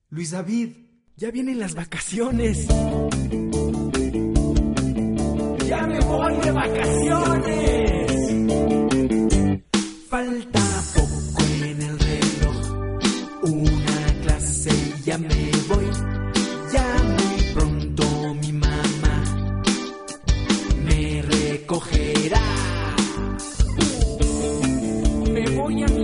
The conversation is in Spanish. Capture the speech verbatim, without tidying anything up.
Luis David, ya vienen las vacaciones. ¡Ya me voy de vacaciones! Falta poco en el reloj, una clase y ya me voy. Ya muy pronto mi mamá me recogerá. Me voy a